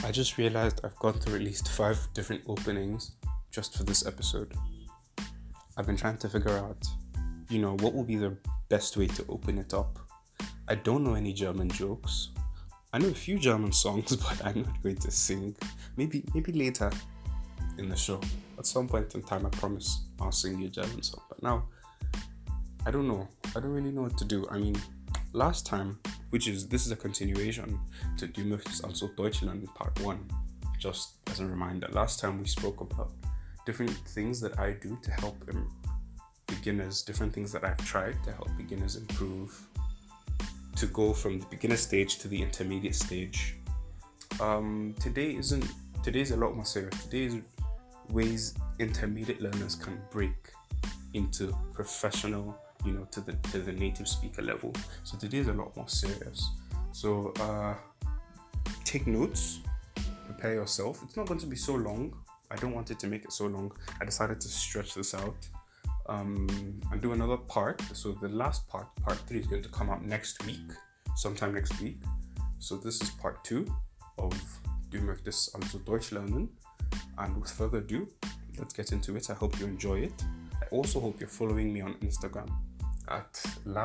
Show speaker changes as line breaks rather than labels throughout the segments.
I just realized I've gone through at least 5 different openings just for this episode. I've been trying to figure out, what will be the best way to open it up. I don't know any German jokes. I know a few German songs, but I'm not going to sing. Maybe later in the show. At some point in time, I promise I'll sing you a German song. But now, I don't know. I don't really know what to do. I mean, last time, this is a continuation to Du möchtest also Deutsch lernen Part 1. Just as a reminder, last time we spoke about different things that I do to help beginners, different things that I've tried to help beginners improve, to go from the beginner stage to the intermediate stage. Today's a lot more serious. Today's ways intermediate learners can break into professional, to the native speaker level. So today's a lot more serious. So take notes, prepare yourself. It's not going to be so long. I don't want it to make it so long. I decided to stretch this out and do another part. So the last part 3, is going to come out sometime next week. So this is part 2 of Du möchtest also Deutsch lernen. And with further ado, let's get into it. I hope you enjoy it. I also hope you're following me on Instagram at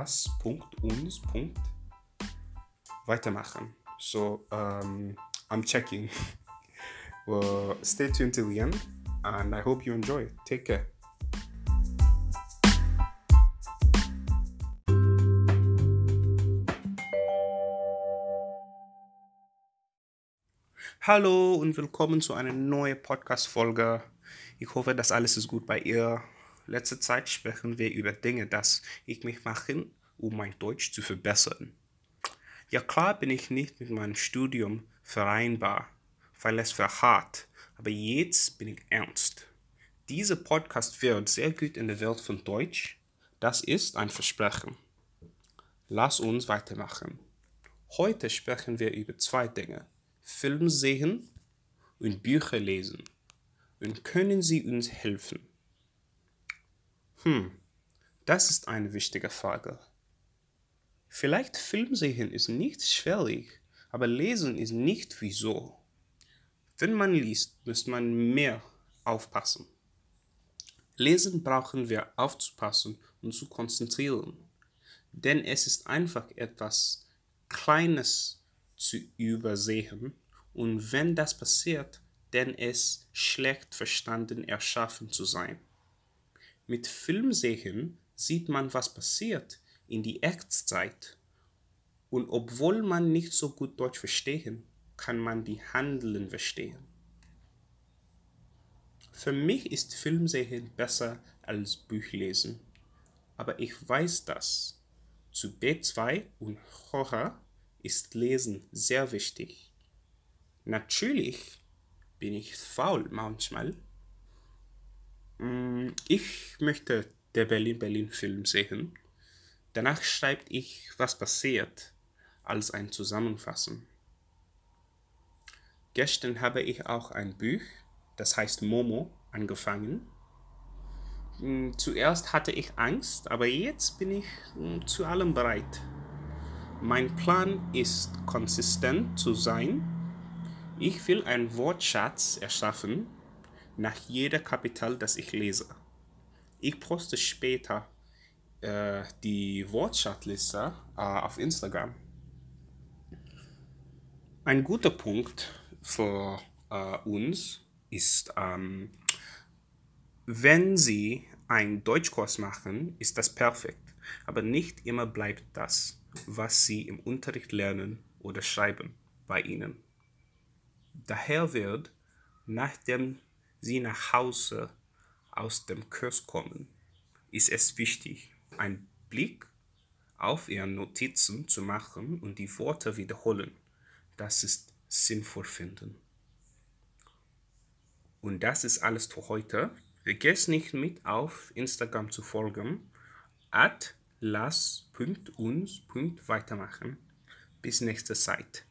las.uns.weitermachen. So I'm checking. Well, stay tuned till the end, and I hope you enjoy it. Take care. Hallo und willkommen zu einer neuen Podcast-Folge. Ich hoffe, dass alles ist gut bei ihr. Letzte Zeit sprechen wir über Dinge, dass ich mich mache, um mein Deutsch zu verbessern. Ja klar bin ich nicht mit meinem Studium vereinbar, weil es für hart, aber jetzt bin ich ernst. Dieser Podcast wird sehr gut in der Welt von Deutsch. Das ist ein Versprechen. Lass uns weitermachen. Heute sprechen wir über 2 Dinge. Film sehen und Bücher lesen. Und können sie uns helfen? Das ist eine wichtige Frage. Vielleicht Film sehen ist nicht schwierig, aber lesen ist nicht wieso. Wenn man liest, muss man mehr aufpassen. Lesen brauchen wir aufzupassen und zu konzentrieren, denn es ist einfach etwas Kleines zu übersehen und wenn das passiert, dann es schlecht verstanden erschaffen zu sein. Mit Filmsehen sieht man, was passiert in die Echtzeit. Und obwohl man nicht so gut Deutsch verstehen, kann man die Handeln verstehen. Für mich ist Filmsehen besser als Buchlesen. Aber ich weiß das. Zu B2 und Horror ist Lesen sehr wichtig. Natürlich bin ich faul manchmal. Ich möchte den Berlin-Film sehen. Danach schreibe ich, was passiert, als ein Zusammenfassen. Gestern habe ich auch ein Buch, das heißt Momo, angefangen. Zuerst hatte ich Angst, aber jetzt bin ich zu allem bereit. Mein Plan ist, konsistent zu sein. Ich will einen Wortschatz erschaffen, nach jedem Kapitel, das ich lese. Ich poste später die Wortschatzliste auf Instagram. Ein guter Punkt für uns ist, wenn Sie einen Deutschkurs machen, ist das perfekt. Aber nicht immer bleibt das, was Sie im Unterricht lernen oder schreiben, bei Ihnen. Daher wird, nachdem Sie nach Hause aus dem Kurs kommen, ist es wichtig, einen Blick auf Ihre Notizen zu machen und die Worte wiederholen. Das ist sinnvoll finden. Und das ist alles für heute. Vergesst nicht mit auf Instagram zu folgen, @las.uns.weitermachen. Bis nächste Zeit.